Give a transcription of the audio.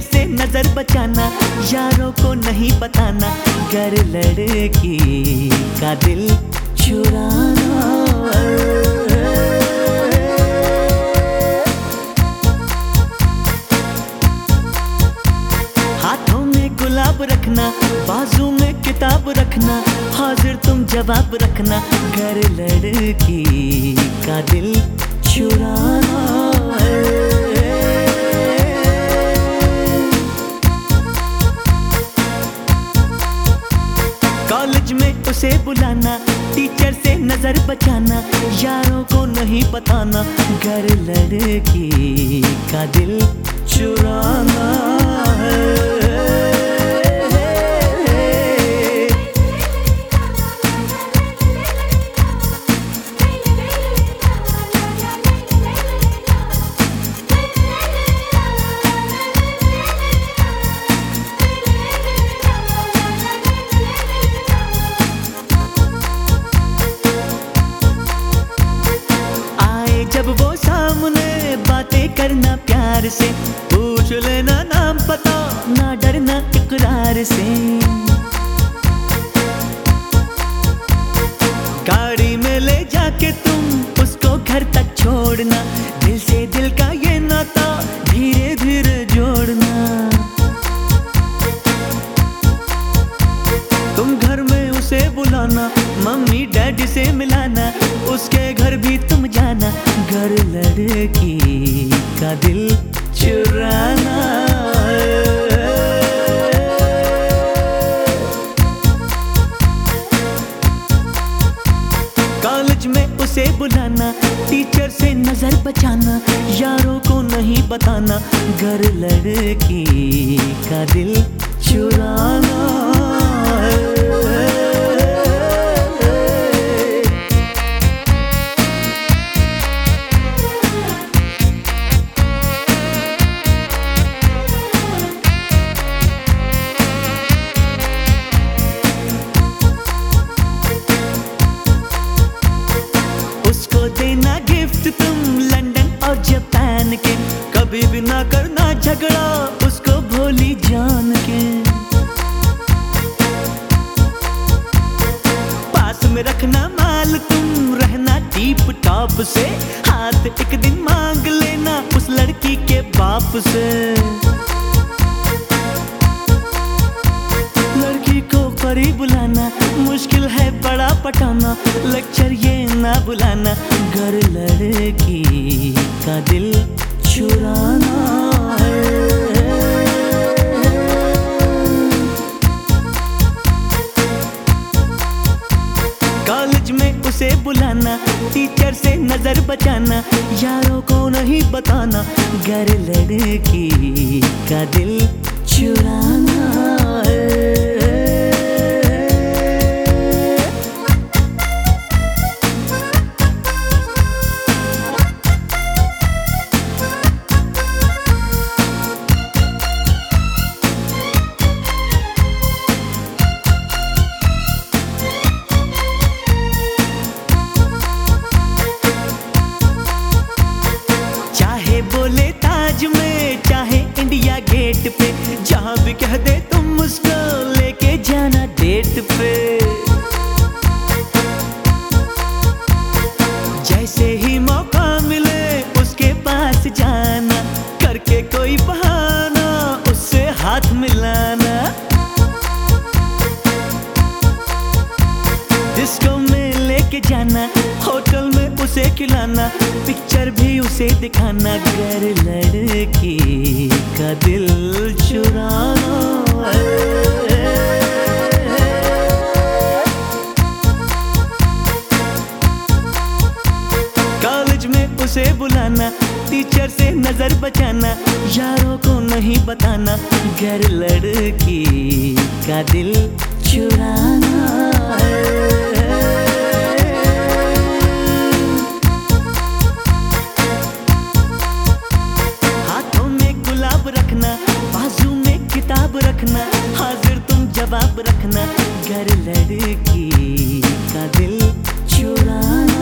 से नजर बचाना, यारों को नहीं बताना, घर लड़की का दिल चुराना। हाथों में गुलाब रखना, बाजू में किताब रखना, हाजिर तुम जवाब रखना, घर लड़की का दिल चुराना। कॉलेज में उसे बुलाना, टीचर से नजर बचाना, यारों को नहीं बताना, घर लड़की का दिल चुराना। जब वो सामने बातें करना प्यार से, पूछ लेना नाम पता, ना डरना इकरार से। गाड़ी में ले जाके तुम उसको घर तक छोड़ना, दिल से दिल का ये नाता धीरे धीरे जोड़ना। तुम घर में उसे बुलाना, मम्मी डैडी से मिलाना, उसके घर भी तुम जाना, घर लड़की का दिल चुराना। कॉलेज में उसे बुलाना, टीचर से नजर बचाना, यारों को नहीं बताना, घर लड़की का दिल चुराना। देना गिफ्ट तुम लंदन और जापान के, कभी भी ना करना झगड़ा उसको भोली जान के। पास में रखना माल तुम, रहना टीप टॉप से, हाथ एक दिन मांग लेना उस लड़की के बाप से। लड़की को परी बुलाना, मुश्किल है बड़ा पटाना, लेक्चर ये ना बुलाना, घर लड़की का दिल चुराना। कॉलेज में उसे बुलाना, टीचर से नजर बचाना, यारों को नहीं बताना, घर लड़की का दिल चुराना। बोले ताज में चाहे इंडिया गेट पे, जहाँ भी कह दे तुम उसको लेके जाना डेट पे। जैसे ही मौका मिले उसके पास जाना, करके कोई बहाना उससे हाथ मिलाना। डिस्को में लेके जाना, होटल में उसे खिलाना, पिक्चर भी उसे दिखाना, घर लड़की का दिल चुराना। कॉलेज में उसे बुलाना, टीचर से नजर बचाना, यारों को नहीं बताना, घर लड़की का दिल चुराना। रखना, हाजिर तुम जवाब रखना, घर लड़की का दिल चुराना।